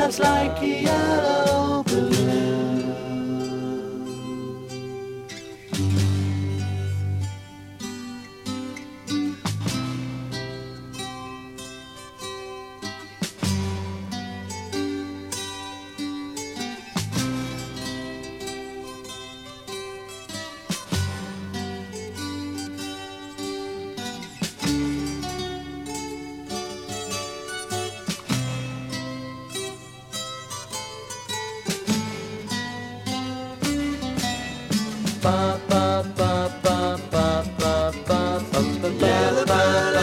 just like a yellow balloon. Ba ba ba ba ba ba ba ba yellow bird,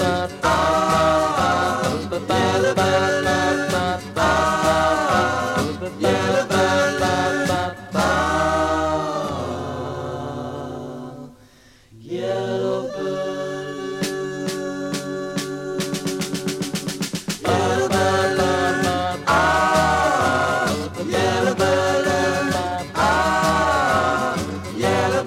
yellow bird, yellow bird, yellow bird. Yellow bird, yellow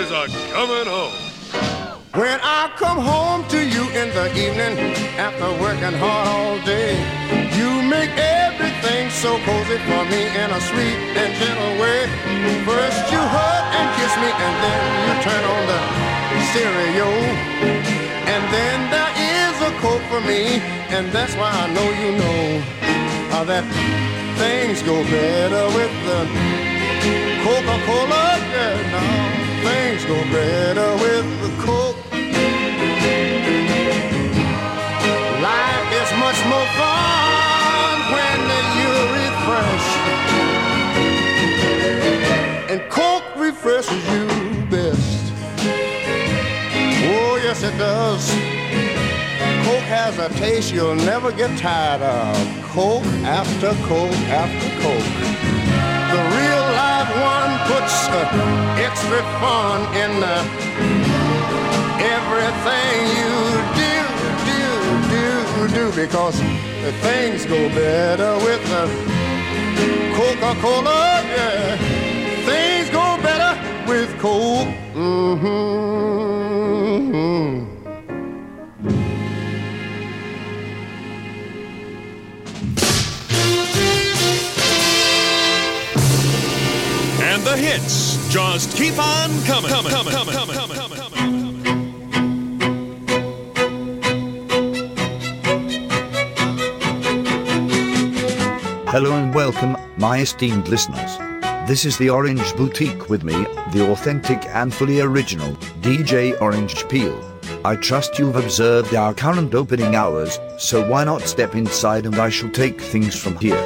is a coming home. When I come home to you in the evening after working hard all day, you make everything so cozy for me in a sweet and gentle way. First you hug and kiss me, and then you turn on the stereo, and then there is a Coke for me, and that's why I know you know that things go better with the Coca-Cola. Yeah, now things go better with the Coke. Life is much more fun when you're refreshed, and Coke refreshes you best. Oh, yes it does. Coke has a taste you'll never get tired of. Coke after Coke after Coke. The real live one puts extra fun in everything you do, because things go better with the Coca-Cola. Yeah. Things go better with Coke. And the hits just keep on coming. Hello and welcome, my esteemed listeners. This is the Orange Boutique with me, the authentic and fully original DJ Orange Peel. I trust you've observed our current opening hours, so why not step inside and I shall take things from here.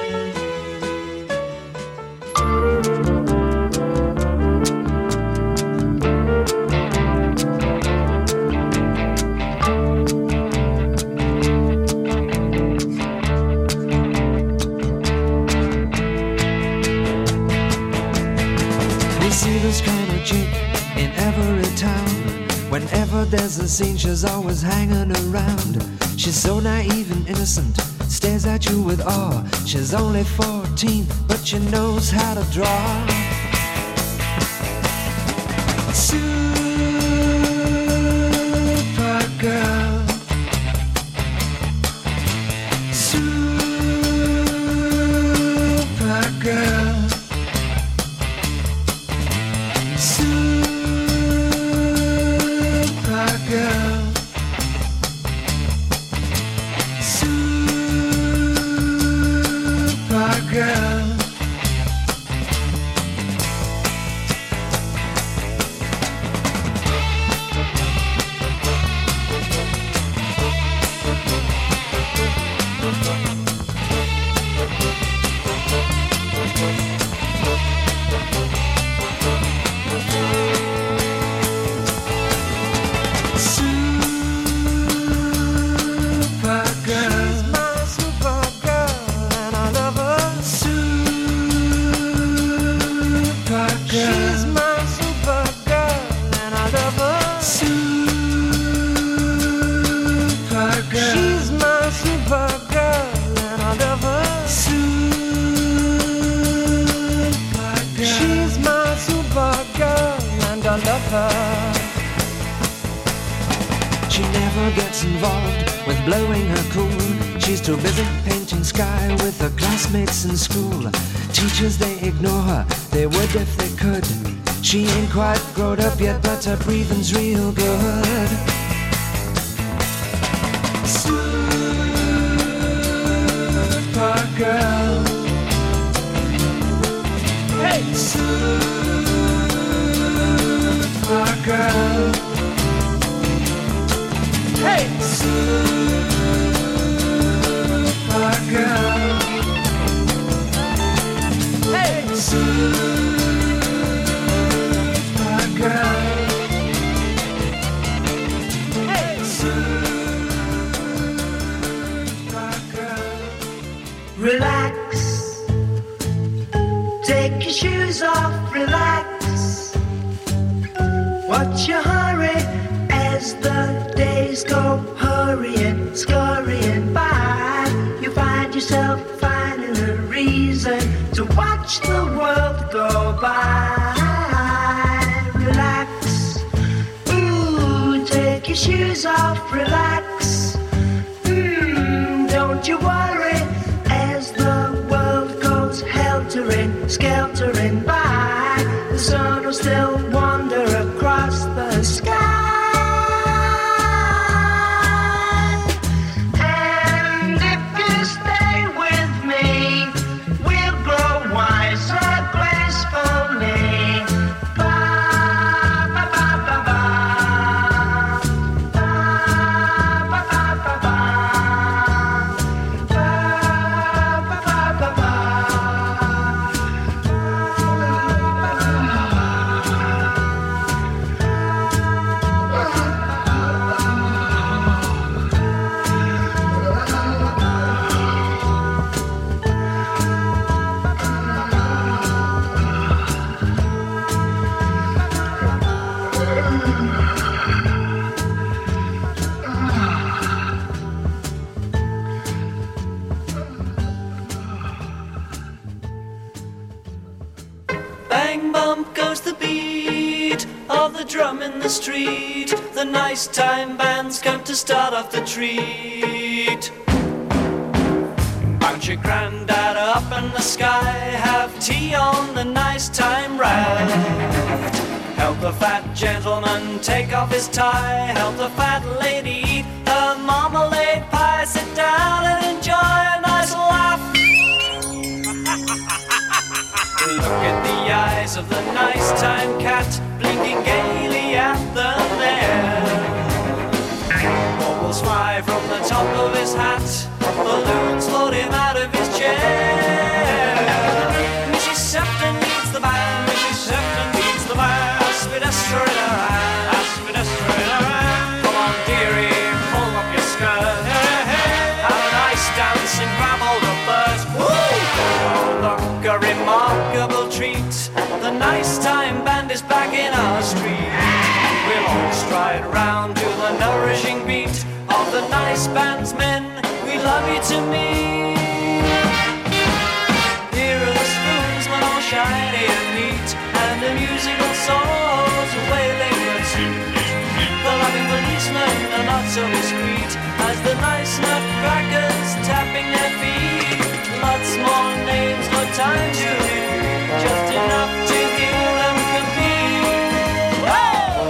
There's a scene, she's always hanging around. She's so naive and innocent, stares at you with awe. She's only 14, but she knows how to draw. Supergirl, Supergirl, She never gets involved with blowing her cool. She's too busy painting sky with her classmates in school. Teachers, they ignore her, they would if they could. She ain't quite grown up yet, but her breathing's real good. Supergirl, hey, Supergirl, hey, Supergirl, hey, Supergirl, hey, Supergirl. Relax, take your shoes off, relax. What's your hurry? your shoes off, relax. Don't you worry as the world goes heltering, skeltering by. The sun will still wander across the sky. And if you stay with me, we'll grow wiser gracefully. Ba, ba, ba, ba, ba. Ba, ba, ba, ba, ba. Ba, ba, ba, ba, ba. Bang bump goes the beat of the drum in the street. The nice time band's come to start off the treat. Bounce your granddad up in the sky, have tea on the nice time raft. Help the fat gentleman take off his tie, help the fat lady eat her marmalade pie. Sit down and enjoy a nice laugh. Look at the eyes of the nice time cat, blinking gaily at them there. Bubbles fly from the top of his hat, balloons float him out of his chair. Mrs. Sefton needs the band, Mrs. Sefton needs the band. Aspidestra in her hand, aspidestra in her hand. Come on dearie, pull up your skirt. Have a nice dance and grab all the birds. Oh, look, a remarkable treat. The nice time band is back in our street. We'll all stride round to the nourishing beat of the nice band's men. We love you to meet. Here are the spoonsmen all shiny and neat, and the musical souls wailing the tune. The loving policemen are not so discreet as the nice nutcrackers tapping their feet. Lots more names, no time to read, just enough to hear them compete. Whoa!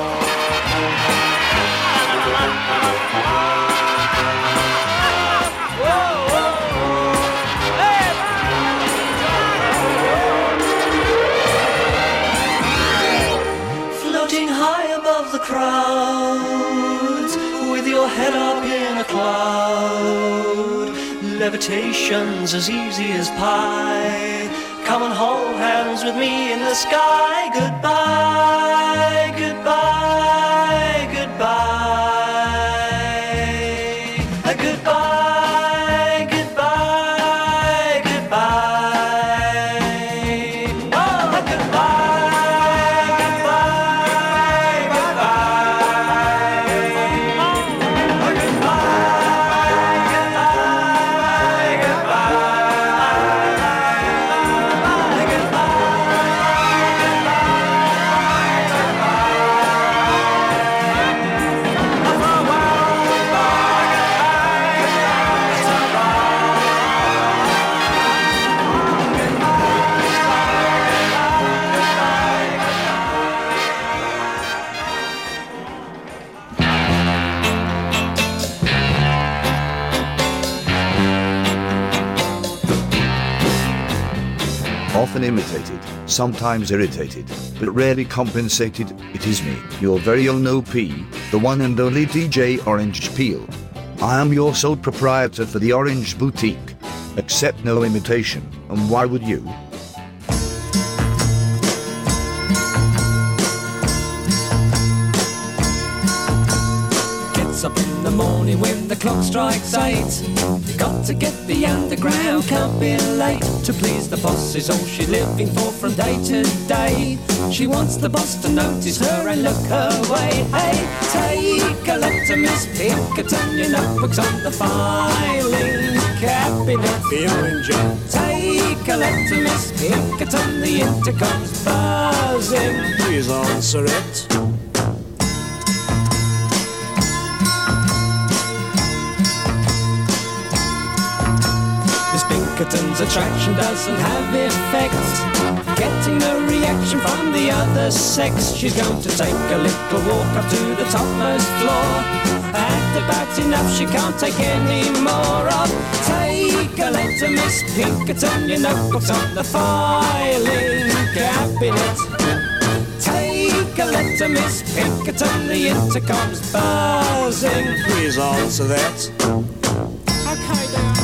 Whoa, whoa. Hey, floating high above the crowds, with your head up in a cloud. Levitation's as easy as pie. Come and hold hands with me in the sky. Goodbye, goodbye, goodbye. Goodbye, goodbye, goodbye. Oh, goodbye, goodbye, goodbye. Oh, goodbye, goodbye, Often imitated, sometimes irritated, but rarely compensated, it is me, your very own OP, the one and only DJ Orange Peel. I am your sole proprietor for the Orange Boutique. Accept no imitation, and why would you? Gets up in the morning when the clock strikes 8. Got to get the underground, can't be late. To please the boss is all she's living for from day to day. She wants the boss to notice her and look her way. Hey, take a look to Miss Pinkerton, your notebook's on the filing cabinet. Feeling John. Take a look to Miss Pinkerton, the intercom's buzzing. Please answer it. Pinkerton's attraction doesn't have effect. Getting no reaction from the other sex. She's going to take a little walk up to the topmost floor. Had about enough, she can't take any more of. Take a letter, Miss Pinkerton, your notebook's on the filing cabinet. Take a letter, Miss Pinkerton, the intercom's buzzing. Please answer that. Okay then.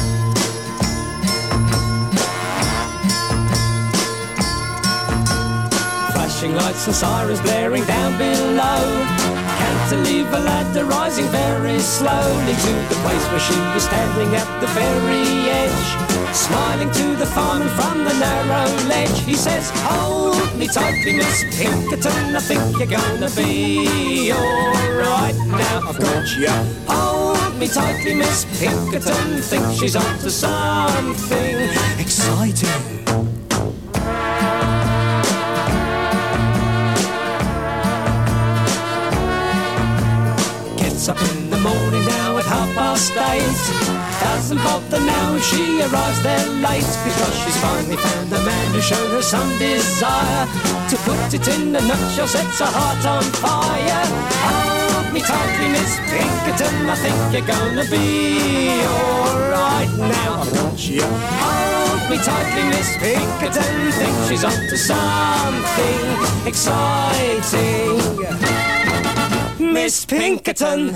Flashing lights and sirens blaring down below. Cantilever ladder rising very slowly to the place where she was standing at the very edge. Smiling to the fireman from the narrow ledge. He says, hold me tightly, Miss Pinkerton, I think you're gonna be alright. Now I've got you. Hold me tightly, Miss Pinkerton, think she's onto something exciting. Up in the morning now at 8:30. Doesn't bother now if she arrives there late, because she's finally found a man who's shown her some desire. To put it in a nutshell, sets her heart on fire. Hold me tightly, Miss Pinkerton, I think you're gonna be alright. Now I want you. Hold me tightly, Miss Pinkerton, think she's up to something exciting. Miss Pinkerton.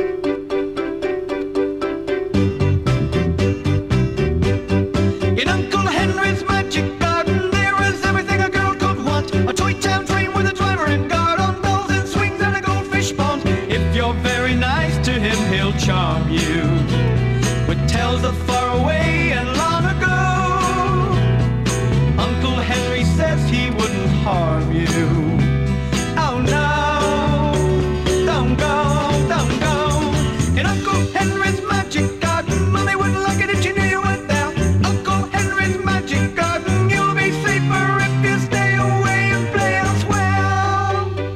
In Uncle very nice to him, he'll charm you with tales of far away and long ago. Uncle Henry says he wouldn't harm you. Oh no, don't go, don't go. In Uncle Henry's magic garden, Mommy wouldn't like it if she knew you went there. Uncle Henry's magic garden, you'll be safer if you stay away and play elsewhere.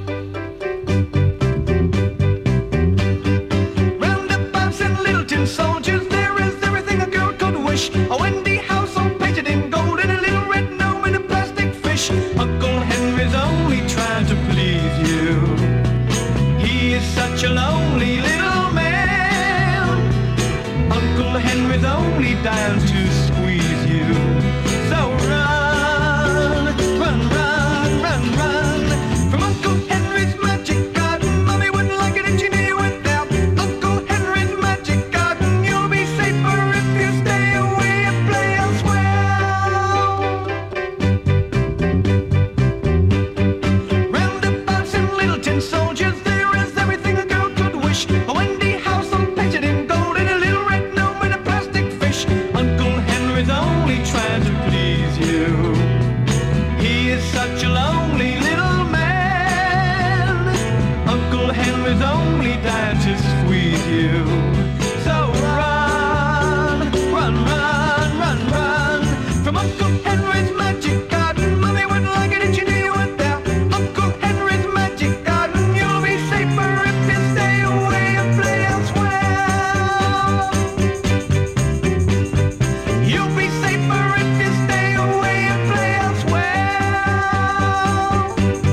Roundabouts and little tin soldiers, there is everything a girl could wish. A Wendy house all painted in gold and a little red gnome and a plastic fish. Uncle Henry's only trying to please you. He is such a lonely little man. Uncle Henry's only dying to squeeze you. So run, run, run, run, run from Uncle Henry's magic garden. Mommy wouldn't like it if she knew you went there. Uncle Henry's magic garden, you'll be safer if you stay away and play elsewhere. Roundabouts and little tin soldiers, there is everything a girl could wish. A Wendy house all painted in gold and a little red gnome and a plastic fish. Uncle Henry's only trying to please you. He is such a lonely little man. Uncle Henry's only dying to squeeze you. So run, run, run, run, run from Uncle Henry's magic garden. Mommy wouldn't like it if she knew you went there. Uncle Henry's magic garden, you'll be safer if you stay away and play elsewhere. You'll be safer if you stay away and play elsewhere.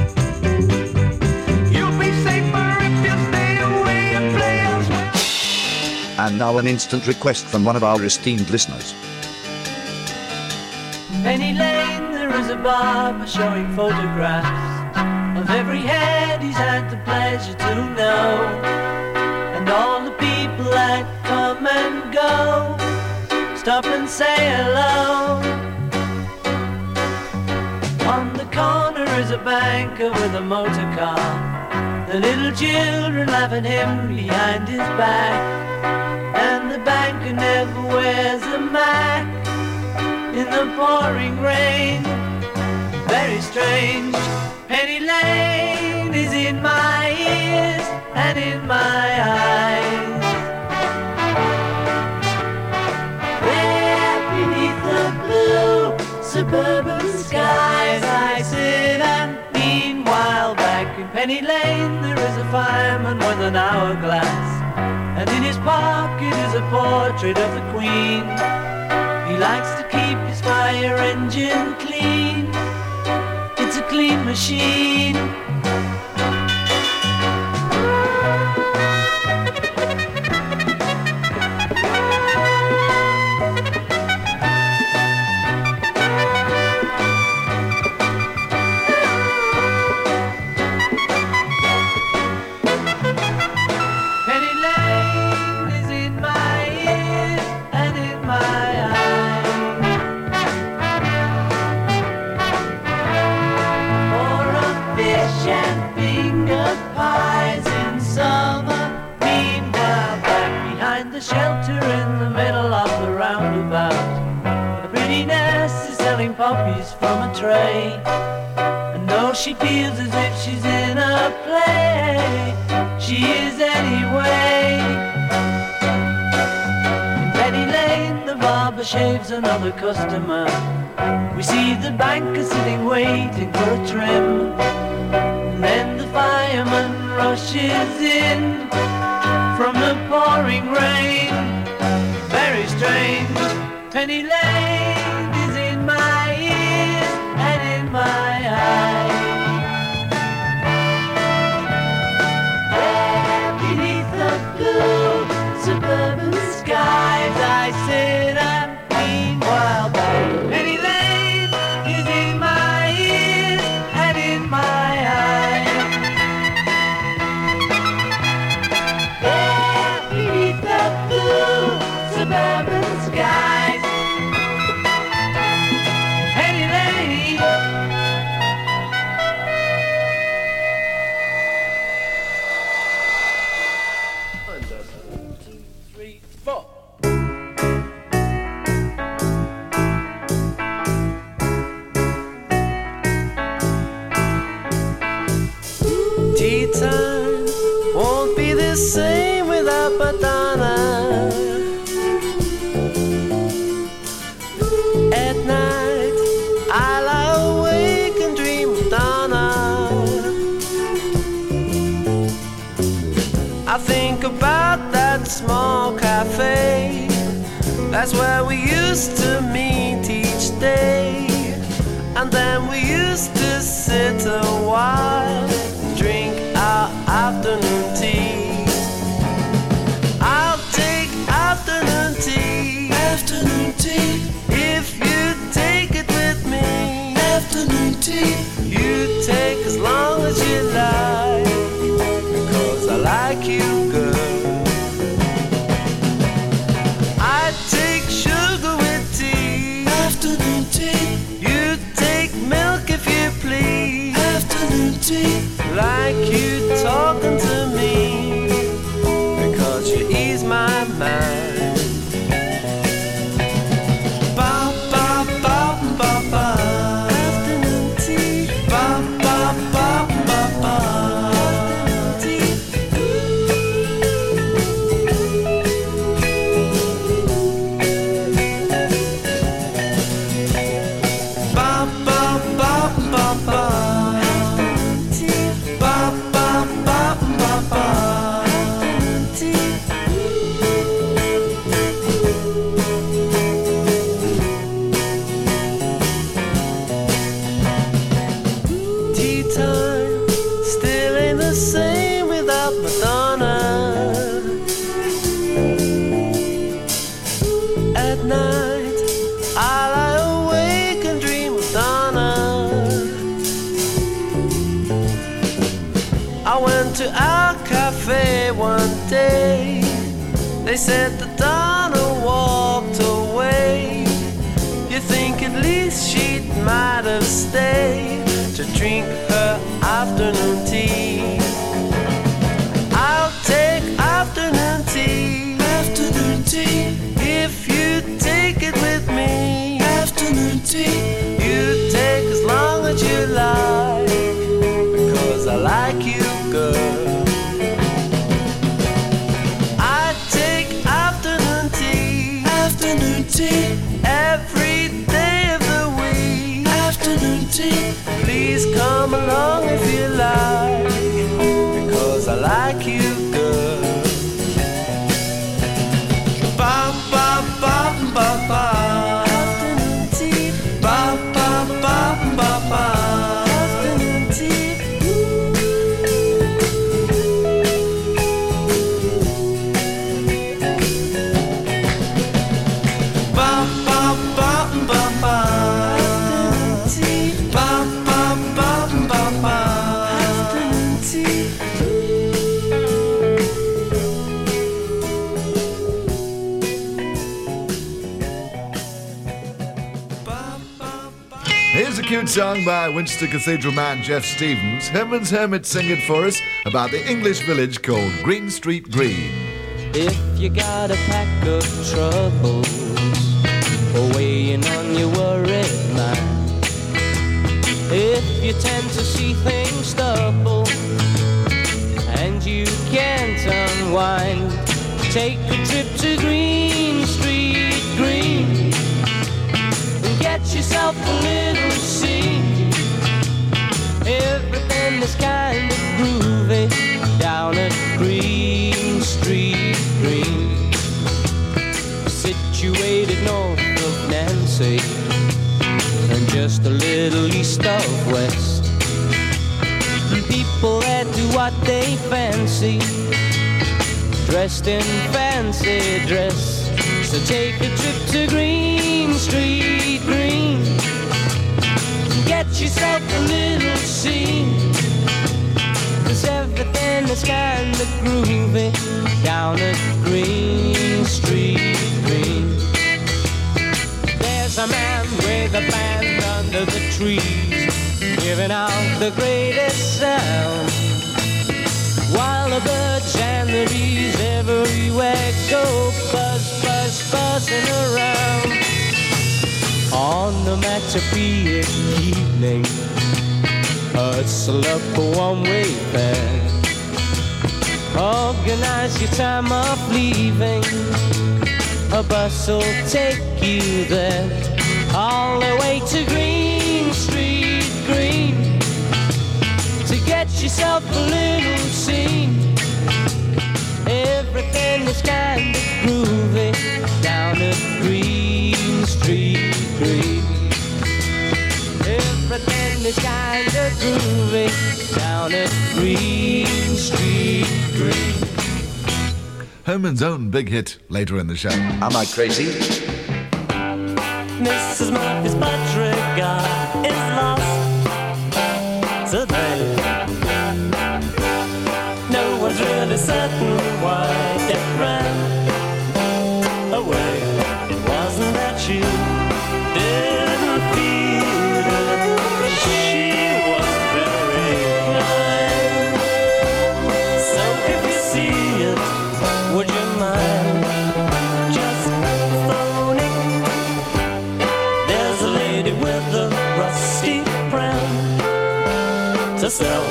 You'll be safer if you stay away and play elsewhere. And now an instant request from one of our esteemed listeners. Penny Lane, there is a barber showing photographs of every head he's had the pleasure to know, and all the people that come and go stop and say hello. On the corner is a banker with a motor car. The little children laugh at him behind his back, and the banker never wears a mac in the pouring rain. Very strange. Penny Lane is in my ears and in my eyes. There beneath the blue suburban skies I sit, and meanwhile back in Penny Lane there is a fireman with an hourglass, and in his pocket is a portrait of the Queen. He likes to keep his fire engine clean. It's a clean machine. Penny Lane is in my ears and in my eyes. For a fish and finger pies in summer. Meanwhile, back behind the shelter in the middle of the roundabout, a pretty nurse is selling poppies from a tray. And though she feels as if she's in a play, she is anyway. In Penny Lane, the barber shaves another customer. We see the banker sitting waiting for a trim, and then the fireman rushes in from the pouring rain. Very strange. Penny Lane is in my ears and in my eyes. There beneath the blue suburban skies I sit, and meanwhile back Penny Lane is in my ears and in my eyes. There beneath the blue suburban skies 1, 2, 3, 4. Tea time won't be the same without Madonna. At night I lie awake and dream of Donna. I think about that small cafe. That's where we used to meet each day. And then we used to sit a while, drink our afternoon tea. I'll take afternoon tea. Afternoon tea. If you take it with me. Afternoon tea. You take as long as you like, because I like you, girl. I take sugar with tea. Afternoon tea. You take milk if you please. Afternoon tea. Like you talking to me, because you ease my mind. Ba ba ba ba ba. Afternoon tea. Ba ba ba ba ba. Afternoon tea. Ba ba ba ba ba. Tea time still ain't the same without Madonna. At night I lie awake and dream of Donna. I went to our cafe one day. They said that Donna walked away. You think at least she might have stayed to drink her afternoon tea. I'll take afternoon tea. Afternoon tea. If you take it with me. Afternoon tea. You take as long as you like, because I like you, girl. I take afternoon tea. Afternoon tea. Every day of the week. Afternoon tea. Please come along if you like, because I like you, girl. Ba ba ba ba ba. Afternoon tea. Ba ba ba ba ba. Afternoon tea. Ba ba ba ba ba. Afternoon tea. Ba ba ba ba ba. Afternoon tea. Here's a cute song by Winchester Cathedral man Jeff Stevens. Herman's Hermit sing it for us about the English village called Green Street Green. If you got a pack of troubles or weighing on your worried mind, if you tend to see things double and you can't unwind, take a trip to Green Street Green and get yourself a little scene. Everything is kind of groovy down at Green Street Green, situated north of Nancy and just a little east of West. People there do what they fancy, dressed in fancy dress. So take a trip to Green Street Green, get yourself a little scene, 'cause everything is kinda groovy down at Green Street Green. There's a man with a band under the trees, giving out the greatest sound, while the birds and the bees fussing around on the Matapia evening. Hustle up a one-way fare. Organize your time of leaving. A bus will take you there, all the way to Green Street Green, to get yourself a little scene. Everything is kind of groovy down at Green Street Green. Everything is kind of groovy down at Green Street Green. Herman's own big hit later in the show. Am I crazy? Mrs. Murphy's Patrick is lost today. No one's really certain why it ran away. It wasn't that you didn't feel it. She was very kind. So if you see it, would you mind just phoning? There's a lady with a rusty pram to sell.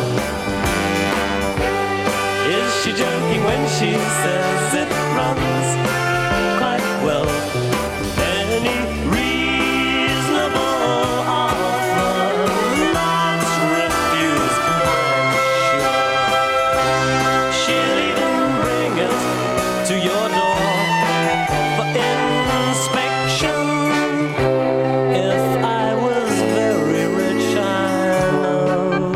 Is she joking when she says it runs quite well? Any reasonable offer not refused, I'm sure. She'll even bring it to your door for inspection. If I was very rich, I know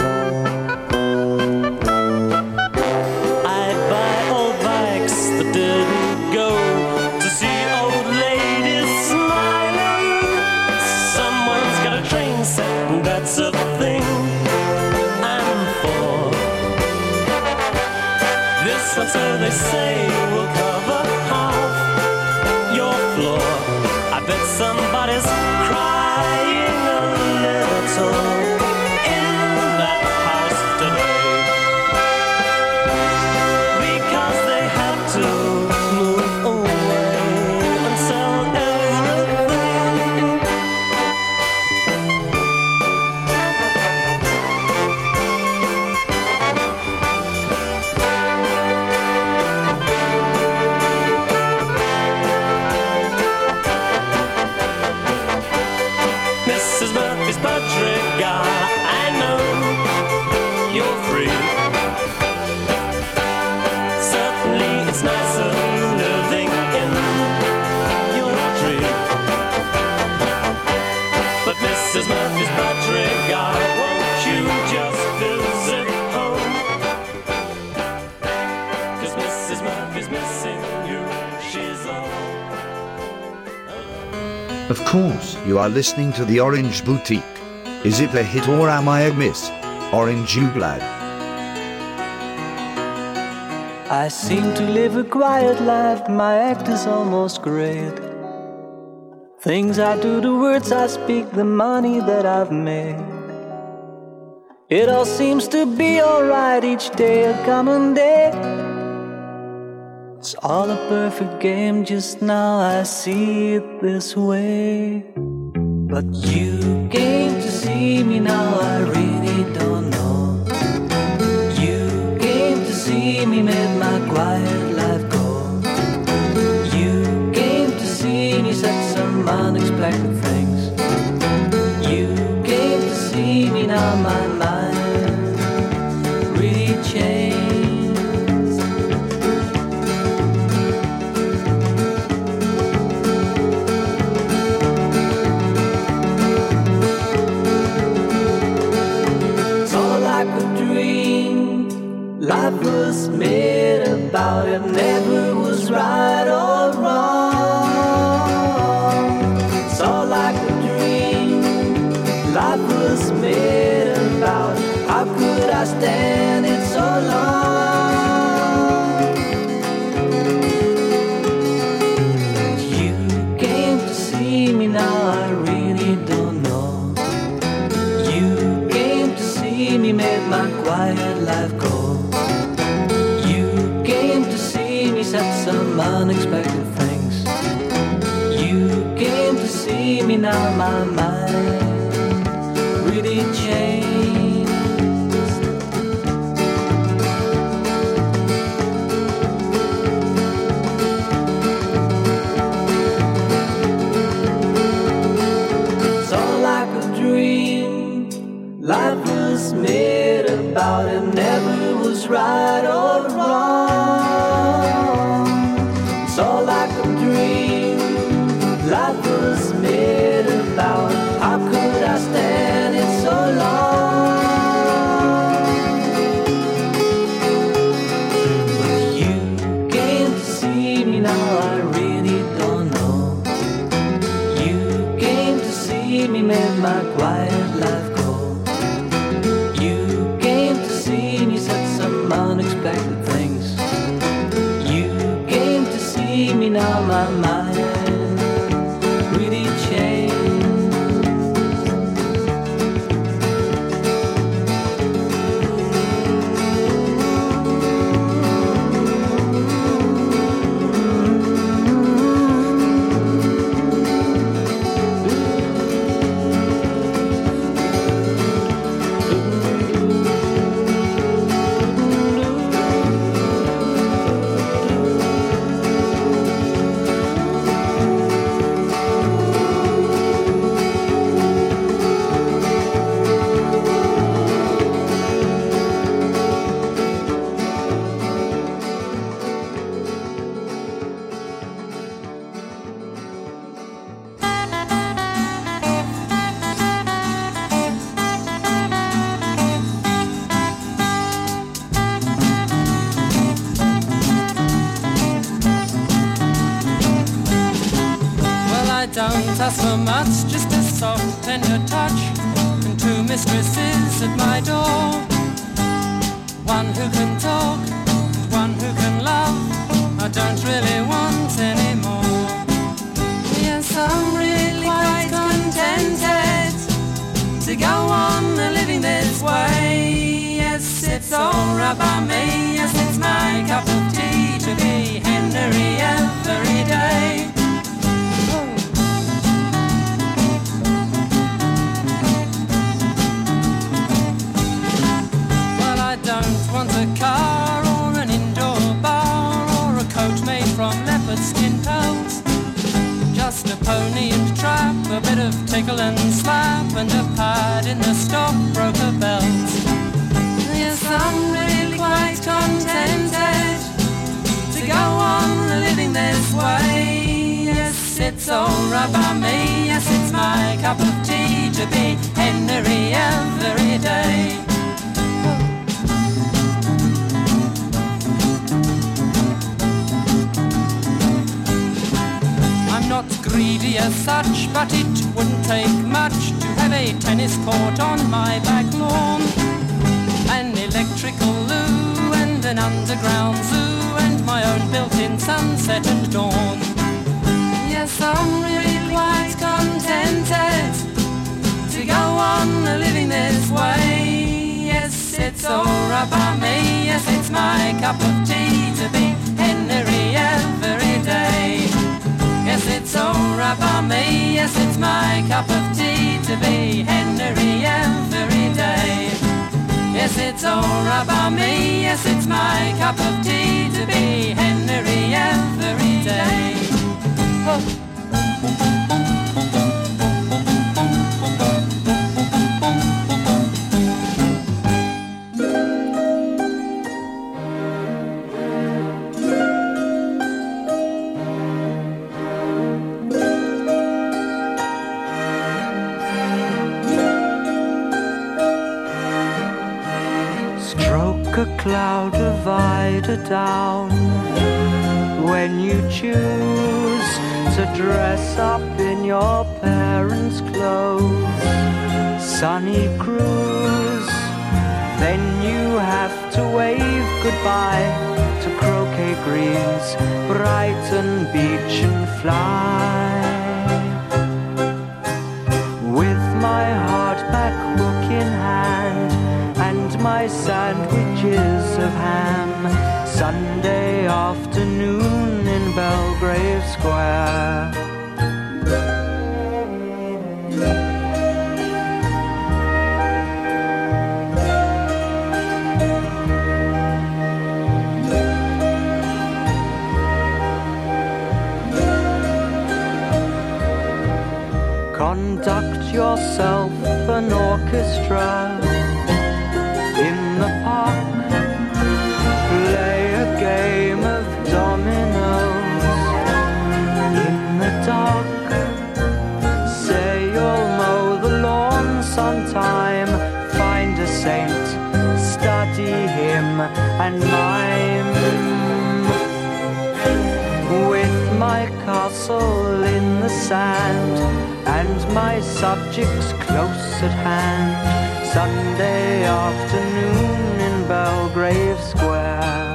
I'd buy old bikes that didn't go to see old ladies smiling. Someone's got a train set, and that's a thing I'm for. This one, so they say, will cover half your floor. I bet somebody's crying a little in that house today, because they had to move away and sell everything. Mrs. Murphy's Patrick, I know you're free. Certainly it's nicer living in your tree. But Mrs. Murphy's Patrick, won't you just visit home? 'Cause Mrs. Murphy's missing you, she's all. Of course, you are listening to the Orange Boutique. Is it a hit or am I a miss? Orange you glad? I seem to live a quiet life, my act is almost great. Things I do, the words I speak, the money that I've made. It all seems to be alright, each day a common day. It's all a perfect game, just now I see it this way. But you came to see me, now I really don't know. You came to see me, made my quiet life go. You came to see me, said some unexpected things. You came to see me, now my mind really changed. Life was made about it, never was right or wrong. It's all like a dream. Life was made about it. How could I stand it so long? You came to see me, now I really don't know. You came to see me, made my quiet life go. Said some unexpected things. see me now, my mind really changed. It's all like a dream. Life was made about it, never was right or wrong. It's all like a dream. Life was made about it. How could I stand it so long? But you came to see me now, I really don't know. You came to see me, made my quiet life go. You came to see me, said some unexpected things. You came to see me now, my mind really changed. Don't ask for much, just a soft, tender touch, and two mistresses at my door. One who can talk, one who can love. I don't really want any more. Yes, I'm really quite contented to go on living this way. Yes, it's all right by me. Yes, it's my cup of tea to be Henry every day. Want a car or an indoor bar or a coat made from leopard skin pelts. Just a pony and trap, a bit of tickle and slap, and a pad in the stockbroker belt. Yes, I'm really quite contented to go on living this way. Yes, it's all right by me. Yes, it's my cup of tea to be Henry every day. Not greedy as such, but it wouldn't take much to have a tennis court on my back lawn, an electrical loo and an underground zoo, and my own built-in sunset and dawn. Yes, I'm really quite contented to go on living this way. Yes, it's all right by me. Yes, it's my cup of tea to be Henry every day. Yes, it's all right by me. Yes, it's my cup of tea to be Henry every day. Yes, it's all right by me. Yes, it's my cup of tea to be Henry every day. Oh. A cloud divider down when you choose to dress up in your parents' clothes. Sunny cruise, then you have to wave goodbye to croquet greens, Brighton beach and fly. With my hardback book in hand and my sandwiches of ham, Sunday afternoon in Belgrave Square. conduct yourself an orchestra in the park. Play a game of dominoes in the dark. Say you'll mow the lawn sometime. Find a saint, study him and mime. With my castle in the sand and my subjects close at hand, Sunday afternoon in Belgrave Square.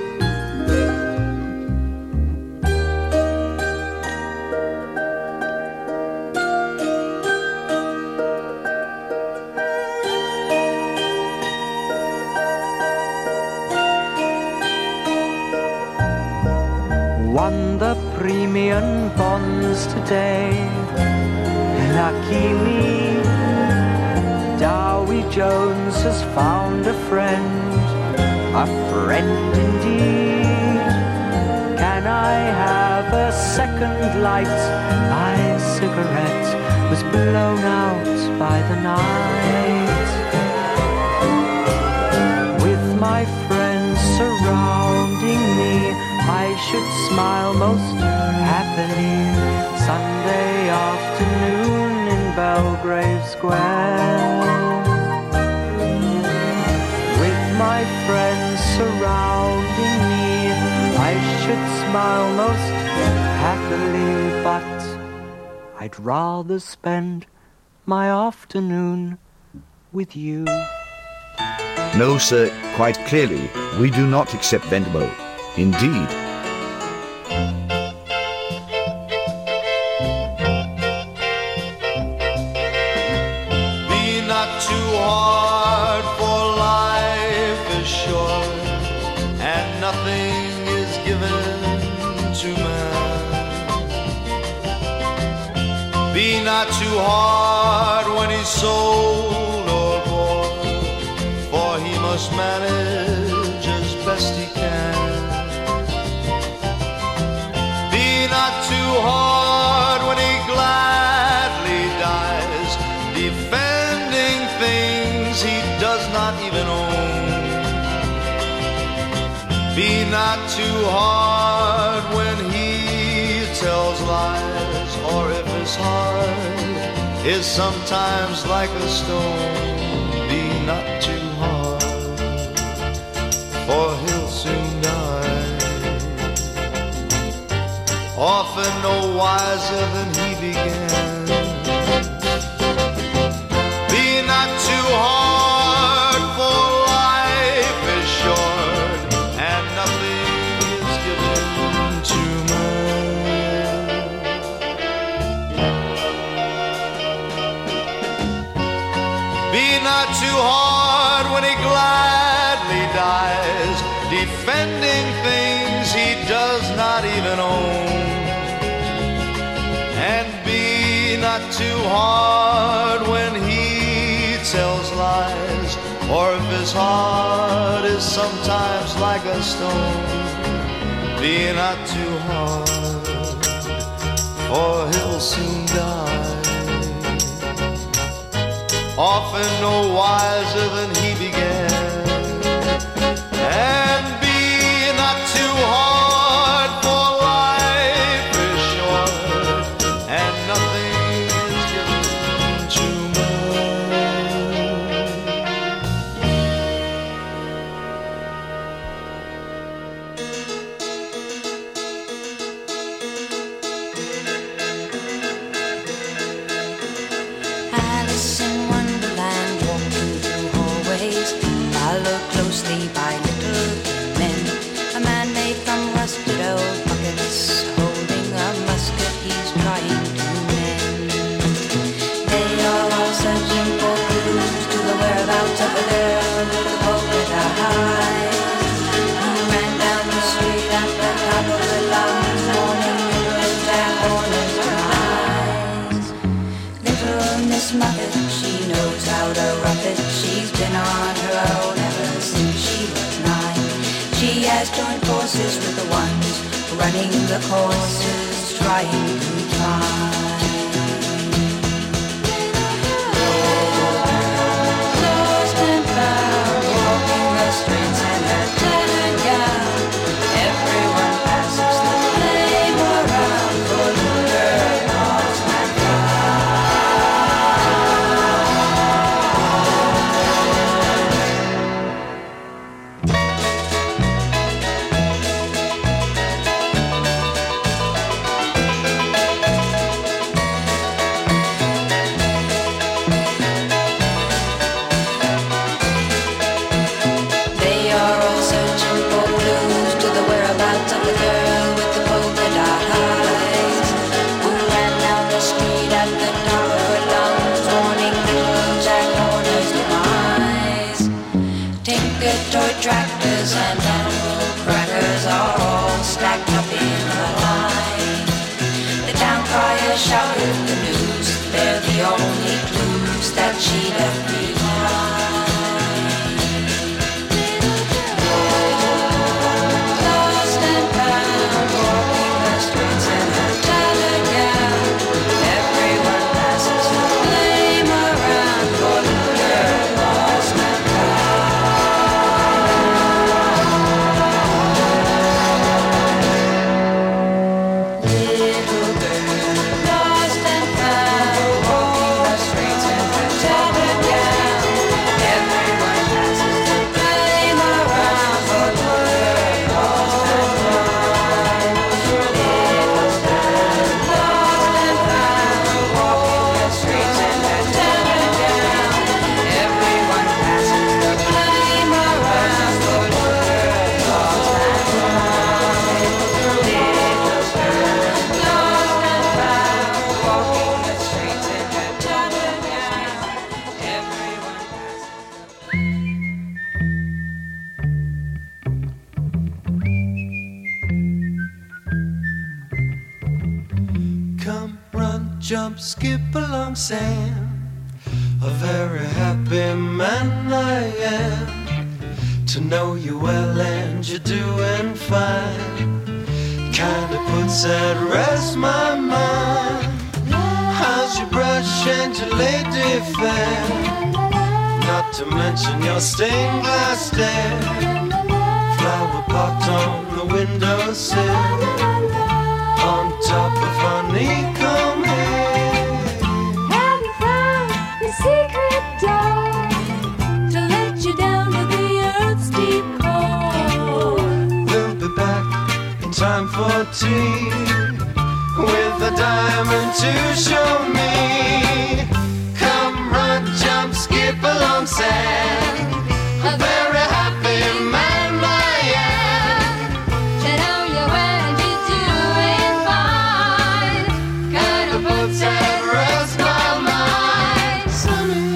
Won the premium bonds today. Lucky me. Dowie Jones has found a friend indeed. Can I have a second light? My cigarette was blown out by the night. With my friends surrounding me, I should smile most happily. Sunday afternoon in Belgrave Square. With my friends surrounding me, I should smile most happily, but I'd rather spend my afternoon with you. No, sir, quite clearly, we do not accept Venable. Indeed. Be not too hard, for life is short, and nothing is given to man. Be not too hard when he's sold or bought, for he must manage as best he can. Be not too hard when he gladly dies, defending things he does not even own. Be not too hard when he tells lies, or if his heart is sometimes like a stone. Be not too hard, for he'll soon die. Often no wiser than he began. Be not too hard, for life is short, and nothing is given to man. Be not too hard when he gladly dies, defending things he does not even own. And be not too hard when he tells lies, or if his heart is sometimes like a stone. Be not too hard, for he'll soon die. Often no wiser than he began. And be not too hard, for life is short, and nothing is given to Alice in Wonderland, walking through hallways, followed closely by little men. A man made from rusted old buckets, holding a musket he's trying to mend. They are all searching for clues to the whereabouts of a girl with a polka eyes, who ran down the street at the top of the lungs, morning with their horns to eyes. Little Miss Muffet, she knows how to rough it. She's been on her own ever since she was 9. She has joined forces with the ones running the courses, trying to find shouted the news. They're the only clues that she left behind. Lost and found, walking the streets in her tattered gown. Everyone passes the blame around for the girl lost and found. Little girl lost and found, walking the streets in her tattered gown. Everyone passes the blame around for the girl lost and found. Little girl lost and found, walking the streets in her tattered gown. Everyone passes the blame around for the girl lost and found. Little girl lost and found, walking the streets in her tattered gown. Everyone passes Come, run, jump, skip along, Sam. A very happy man I am. To know you well and you're doing fine. Kinda puts at rest my mind. How's your brush and your lady fair? Not to mention your stained glass stare. Flower pot on the windowsill. On top of honeycomb hair. Have you found the secret door to let you down to the earth's deep core? We'll be back in time for tea with a diamond to show me. Come run, jump, skip along, Sam. A very happy man I am. To know you well and you're doing fine. Kind of puts at rest my mind. Sammy,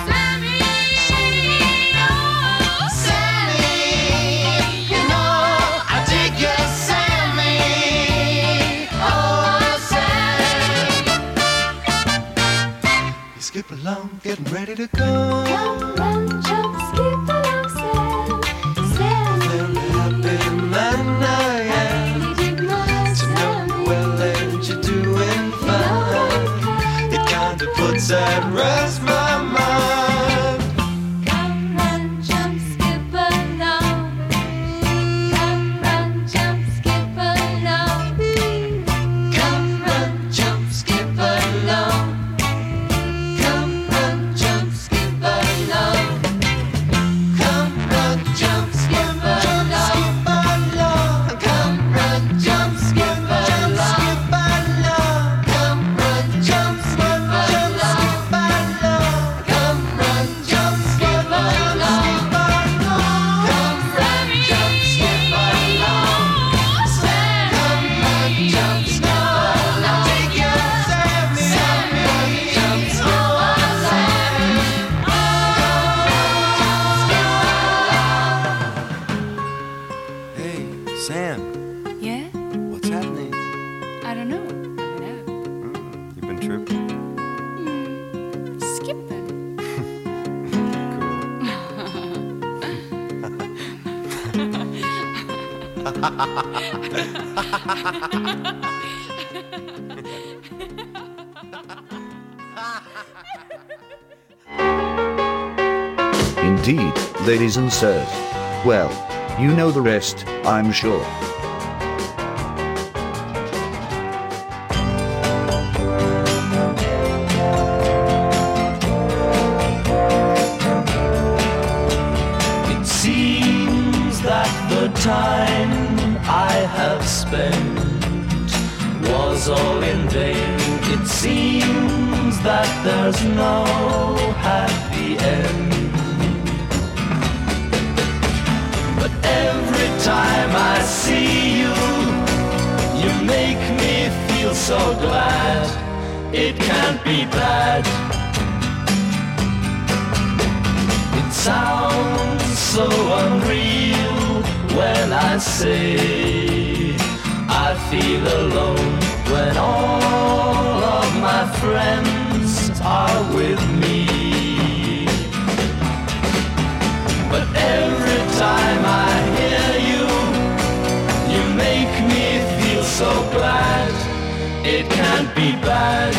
oh, Sammy, you know I dig you, Sammy. Oh, Sammy. You skip along, getting ready to go. come run, jump, skip along, Sam. Sam, Very happy man I am. you dig my To know you well and you're doing fine. It kinda puts at rest my mind. Come run, jump, skip along. Come run, jump, skip along. Come run, jump, skip along. Come run, jump, skip along. Come run, jump, skip along. Come run, jump, skip along. Come run, jump, skip along. Come run, jump, skip along. Come run, jump, skip along. Come run, jump, skip along. Take your Sammy, jump, skip along. Hey, Sam, Yeah? what's happening? I don't know. You've been tripping. Skipping. Indeed, ladies and sirs. Well, you know the rest, I'm sure. It seems that the time I have spent was all in vain. It seems that there's no happy end. But every time I see you, you make me feel so glad. It can't be bad. It sounds so unreal when I say I feel alone when all of friends are with me. But every time I hear you, you make me feel so glad. It can't be bad.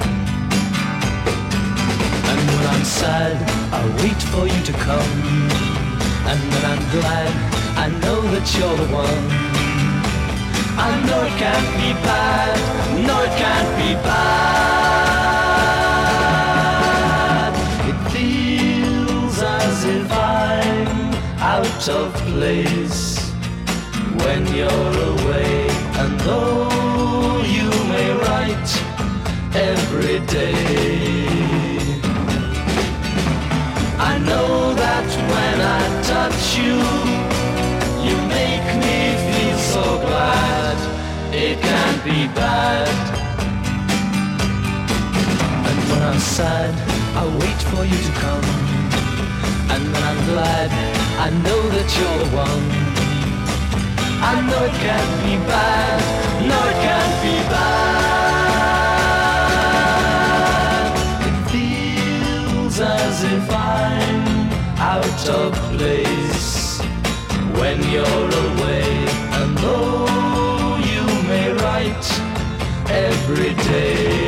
And when I'm sad, I wait for you to come. And when I'm glad, I know that you're the one. I know it can't be bad. No, it can't be bad. It feels as if I'm out of place when you're away. And though you may write every day, I know that when I touch you, you make me feel so glad. It can't be bad. And when I'm sad, I wait for you to come. And when I'm glad, I know that you're the one. I know it can't be bad. No, it can't be bad. It feels as if I'm out of place when you're away. And though you may write every day,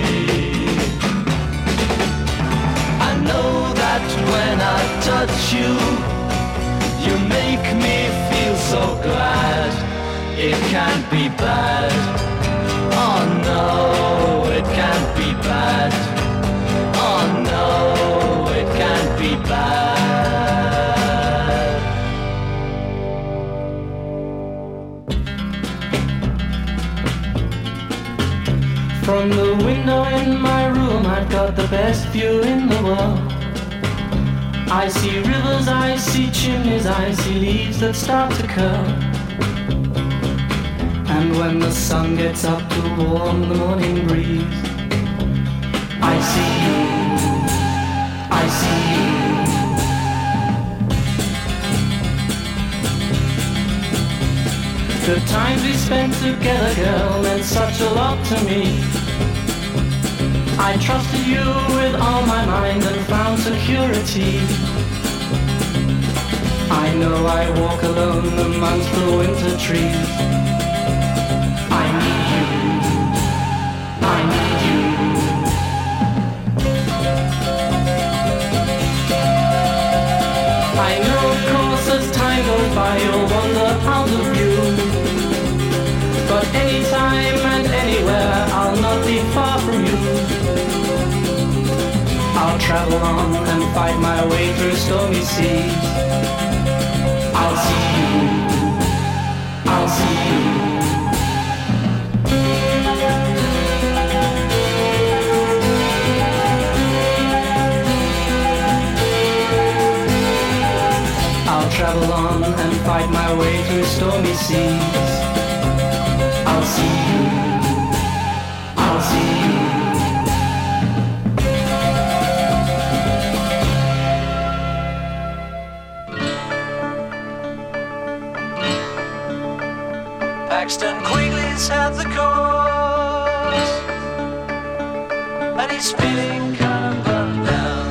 I know that when I touch you, you make me feel so glad. It can't be bad. Oh no, it can't be bad. Oh no, it can't be bad. From the window in my room, I've got the best view in the world. I see rivers, I see chimneys, I see leaves that start to curl. And when the sun gets up to warm the morning breeze, I see you, I see you. The times we spent together, girl, meant such a lot to me. I trusted you with all my mind and found security. I know I walk alone amongst the winter trees. I need you, I need you. I know, of course, as time goes by, you'll wander out of view. But anytime and anywhere, I'll not be far from you. I'll travel on and fight my way through stormy seas. I'll see you, I'll see you. I'll travel on and fight my way through stormy seas. I'll see you, I'll see you. Paxton Quigley's had the course, and he's feeling kind of run down.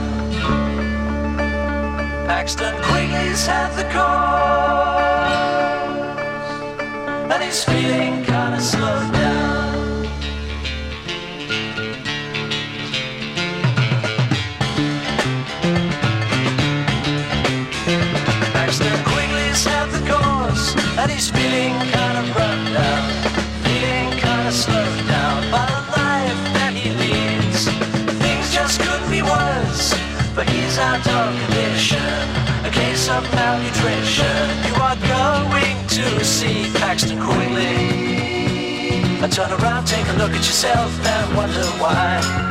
Paxton Quigley's had the course, and he's feeling kind of slowed down. Paxton Quigley's had the course, and he's feeling kind of run down, feeling kind of slowed down by the life that he leads. Things just couldn't be worse, but he's out of condition, a case of malnutrition. You are going to see Paxton Quigley. Turn around, take a look at yourself and wonder why.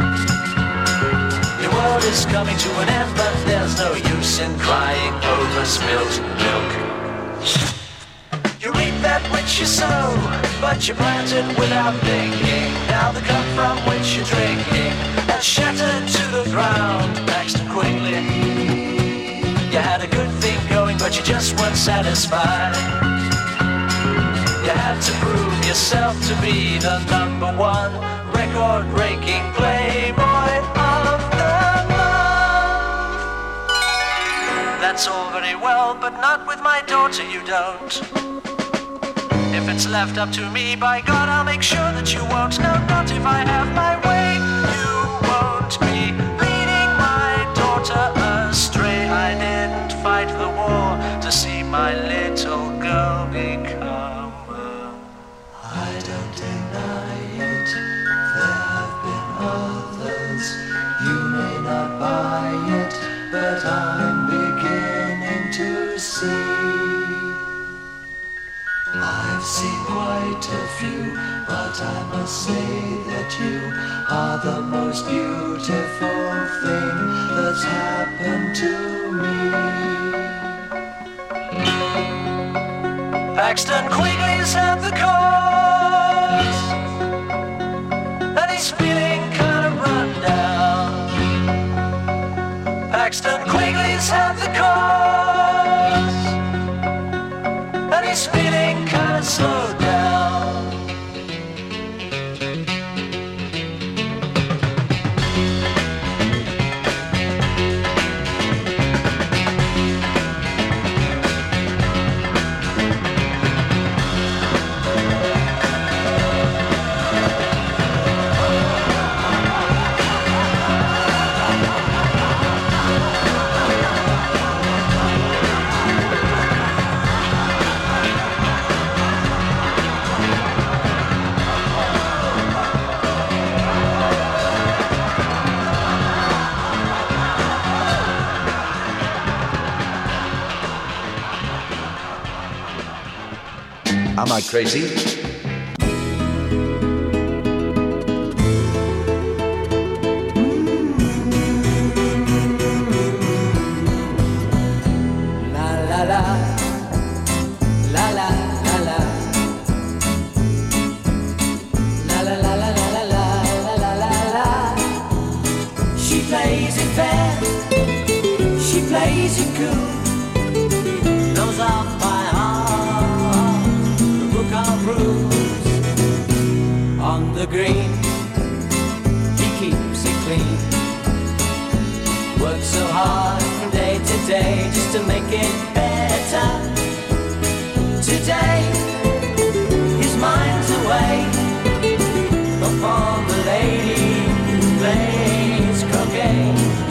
Your world is coming to an end, but there's no use in crying over spilt milk. You reap that which you sow, but you plant it without thinking. Now the cup from which you're drinking has shattered to the ground. Paxton Quigley, you had a good thing going, but you just weren't satisfied. You have to prove yourself to be the number one record-breaking playboy of the month. That's all very well, but not with my daughter, you don't. If it's left up to me, by God, I'll make sure that you won't. No, not if I have my way. You won't be leading my daughter astray. I didn't fight the war to see my little girl become I don't deny it. There have been others. You may not buy it, but I'm beginning to see. I've seen quite a few, but I must say that you are the most beautiful thing that's happened to me. Paxton Quigley's at the course, and he's feeling kind of run down. Paxton Quigley's at the course, and he's feeling kind of slowed down. Am I crazy? La la la, la la la la, la la la la la la la la la. She plays it fair, she plays it cool, knows off by heart the book of rules. On the green, he keeps it clean. Works so hard from day to day just to make it better. Today, his mind's away upon the lady who plays croquet.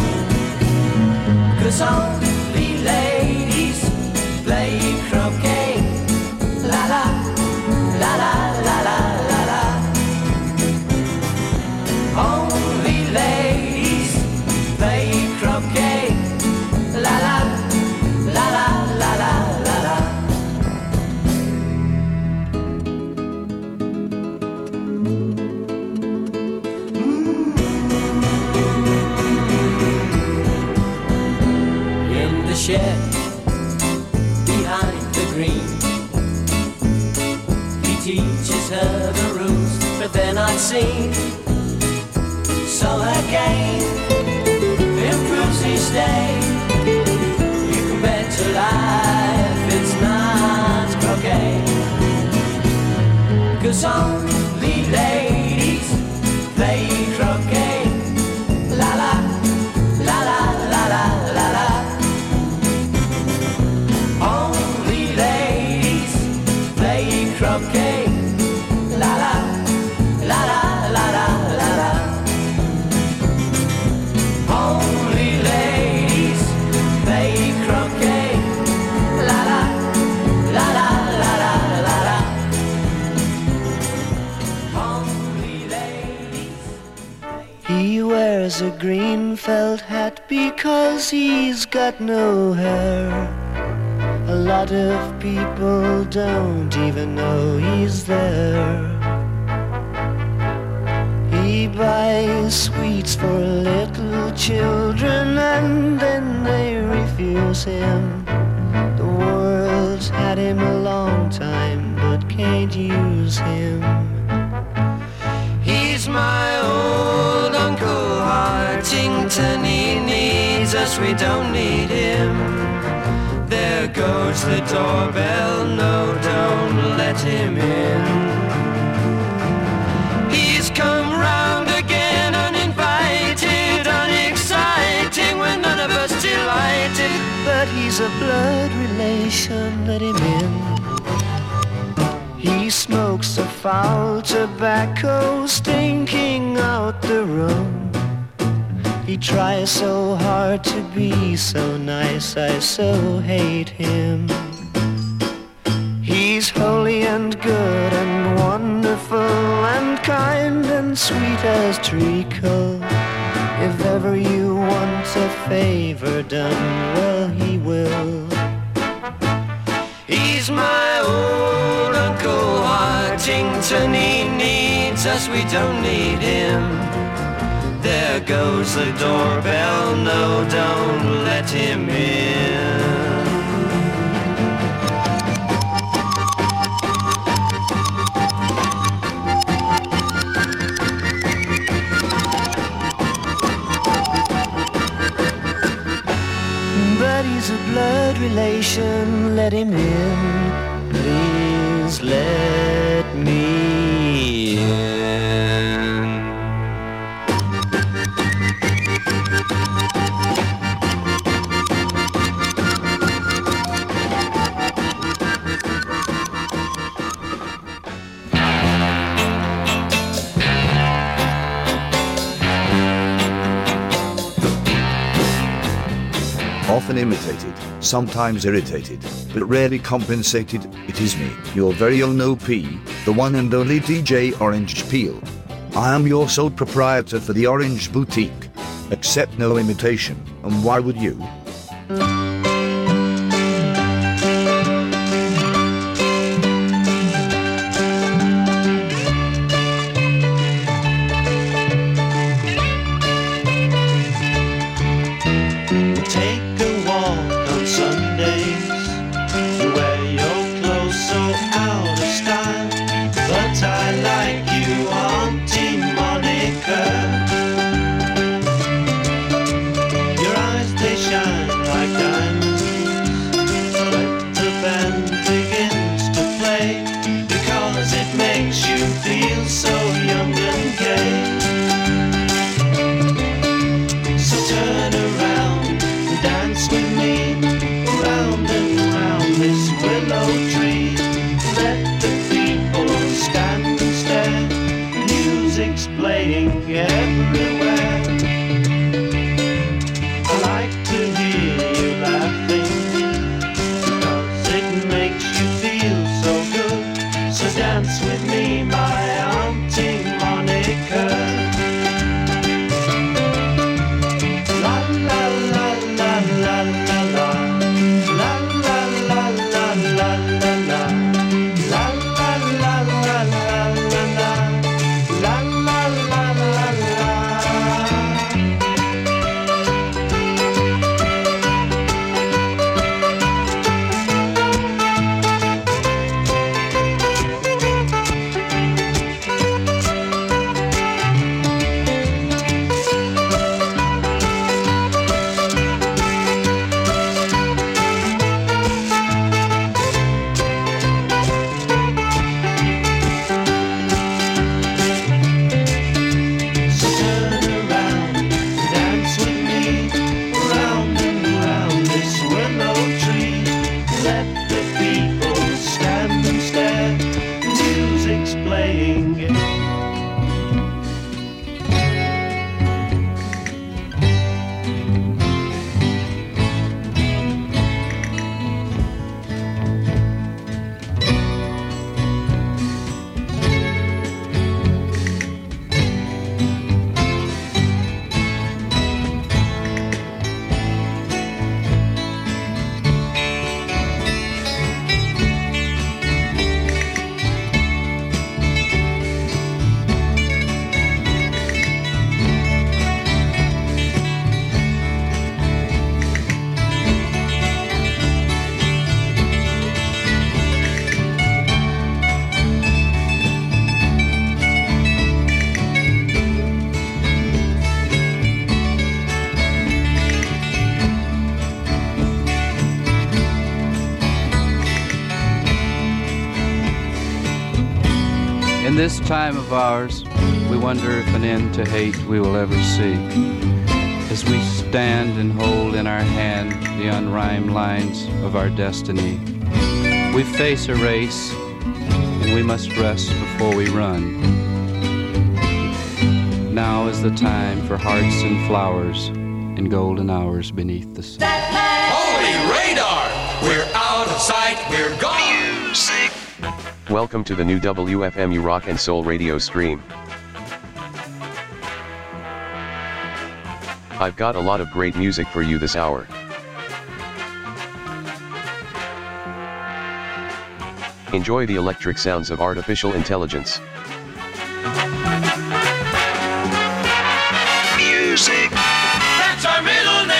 'Cause only ladies play croquet. La la, la la la la la la. Only ladies play croquet. La la, la la la la la la. In the shed behind the green, he teaches her the rules, but they're not seen. So her game improves each day. You can bet your life it's not croquet. 'Cause only ladies play croquet. La la, la la la la la la. Only ladies play croquet. La la, la la la la la la. Only ladies play croquet. La la, la la la la la la. Only ladies. He wears a green felt hat because he's got no hair. A lot of people don't even know he's there. He buys sweets for little children and then they refuse him. The world's had him a long time but can't use him. He's my old Uncle Hartington. He needs us, we don't need him. There goes the doorbell, no, don't let him in. he's a blood relation, let him in. He smokes a foul tobacco, stinking out the room. He tries so hard to be so nice, I so hate him. He's holy and good and wonderful and kind and sweet as treacle. If ever you want a favor done, well, he will. He's my old Uncle Hartington. He needs us, we don't need him. There goes the doorbell, no, don't let him in. But he's a blood relation, let him in. Please let me in. Often imitated, sometimes irritated, but rarely compensated, it is me, your very own OP, the one and only DJ Orange Peel. I am your sole proprietor for the Orange Boutique. Accept no imitation, and why would you? this time of ours, we wonder if an end to hate we will ever see. as we stand and hold in our hand the unrhymed lines of our destiny. We face a race, and we must rest before we run. Now is the time for hearts and flowers and golden hours beneath the sun. Holy radar! We're out of sight, we're gone! Music! Welcome to the new WFMU Rock and Soul radio stream. I've got a lot of great music for you this hour. Enjoy the electric sounds of artificial intelligence. Music! That's our middle name!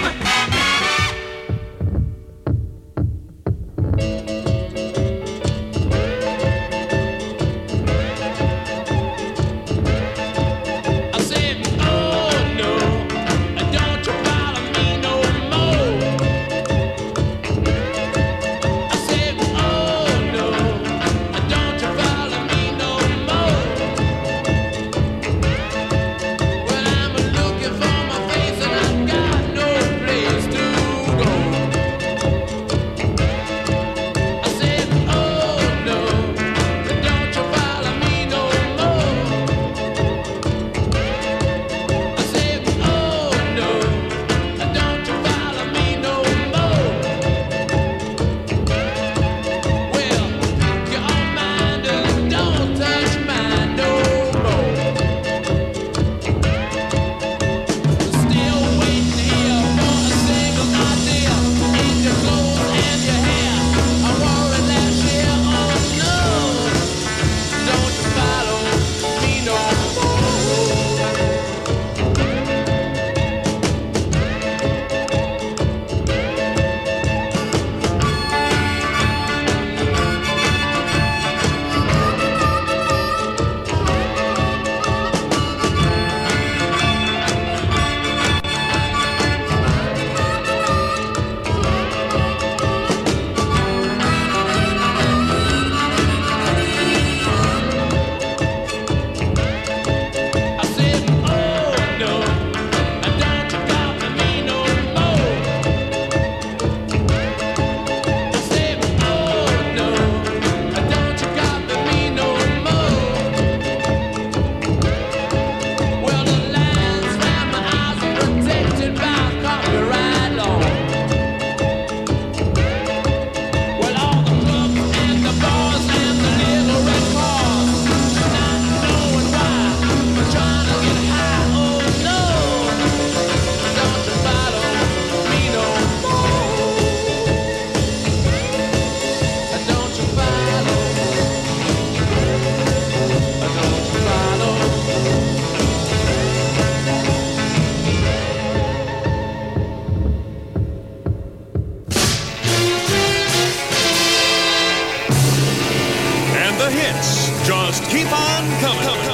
Just keep on coming.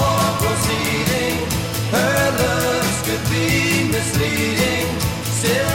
Misleading, still